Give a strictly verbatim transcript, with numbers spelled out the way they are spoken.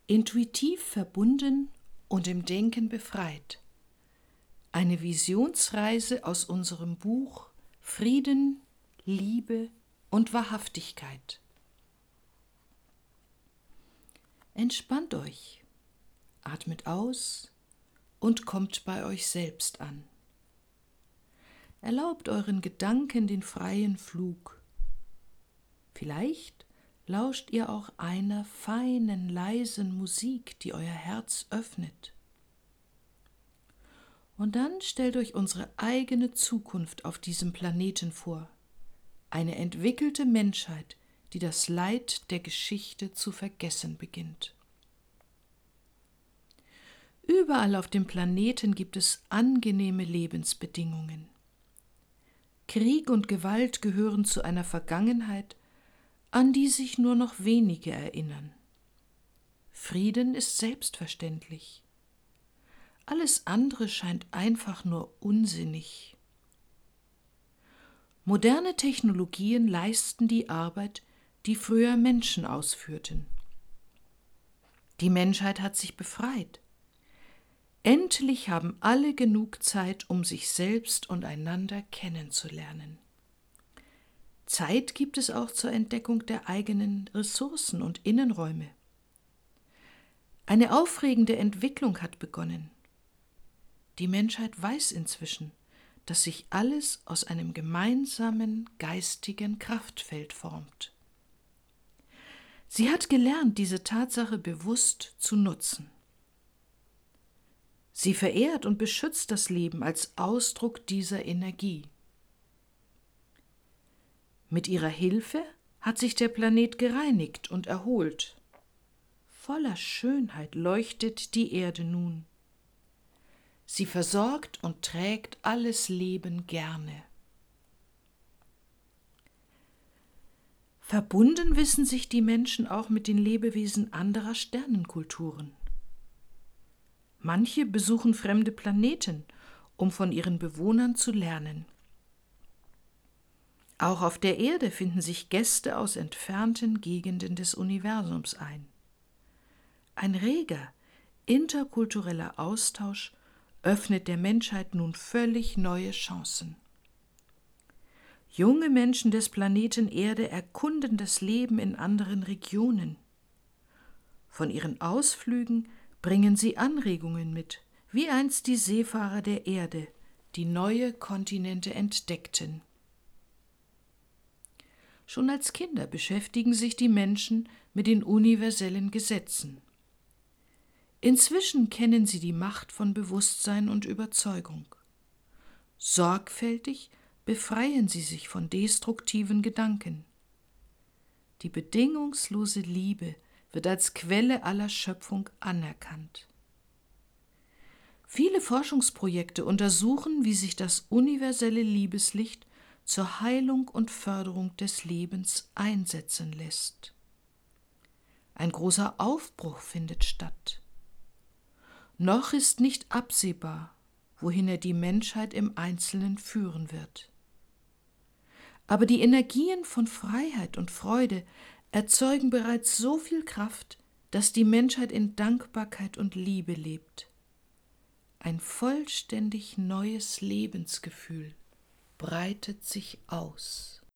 intuitiv verbunden und im Denken befreit. Eine Visionsreise aus unserem Buch Frieden, Liebe und Wahrhaftigkeit. Entspannt euch, atmet aus und kommt bei euch selbst an. Erlaubt euren Gedanken den freien Flug. Vielleicht lauscht ihr auch einer feinen, leisen Musik, die euer Herz öffnet. Und dann stellt euch unsere eigene Zukunft auf diesem Planeten vor. Eine entwickelte Menschheit, die das Leid der Geschichte zu vergessen beginnt. Überall auf dem Planeten gibt es angenehme Lebensbedingungen. Krieg und Gewalt gehören zu einer Vergangenheit, an die sich nur noch wenige erinnern. Frieden ist selbstverständlich. Alles andere scheint einfach nur unsinnig. Moderne Technologien leisten die Arbeit, die früher Menschen ausführten. Die Menschheit hat sich befreit. Endlich haben alle genug Zeit, um sich selbst und einander kennenzulernen. Zeit gibt es auch zur Entdeckung der eigenen Ressourcen und Innenräume. Eine aufregende Entwicklung hat begonnen. Die Menschheit weiß inzwischen, dass sich alles aus einem gemeinsamen geistigen Kraftfeld formt. Sie hat gelernt, diese Tatsache bewusst zu nutzen. Sie verehrt und beschützt das Leben als Ausdruck dieser Energie. Mit ihrer Hilfe hat sich der Planet gereinigt und erholt. Voller Schönheit leuchtet die Erde nun. Sie versorgt und trägt alles Leben gerne. Verbunden wissen sich die Menschen auch mit den Lebewesen anderer Sternenkulturen. Manche besuchen fremde Planeten, um von ihren Bewohnern zu lernen. Auch auf der Erde finden sich Gäste aus entfernten Gegenden des Universums ein. Ein reger, interkultureller Austausch öffnet der Menschheit nun völlig neue Chancen. Junge Menschen des Planeten Erde erkunden das Leben in anderen Regionen. Von ihren Ausflügen bringen sie Anregungen mit, wie einst die Seefahrer der Erde, die neue Kontinente entdeckten. Schon als Kinder beschäftigen sich die Menschen mit den universellen Gesetzen. Inzwischen kennen sie die Macht von Bewusstsein und Überzeugung. Sorgfältig befreien sie sich von destruktiven Gedanken. Die bedingungslose Liebe wird als Quelle aller Schöpfung anerkannt. Viele Forschungsprojekte untersuchen, wie sich das universelle Liebeslicht zur Heilung und Förderung des Lebens einsetzen lässt. Ein großer Aufbruch findet statt. Noch ist nicht absehbar, wohin er die Menschheit im Einzelnen führen wird. Aber die Energien von Freiheit und Freude erzeugen bereits so viel Kraft, dass die Menschheit in Dankbarkeit und Liebe lebt. Ein vollständig neues Lebensgefühl breitet sich aus.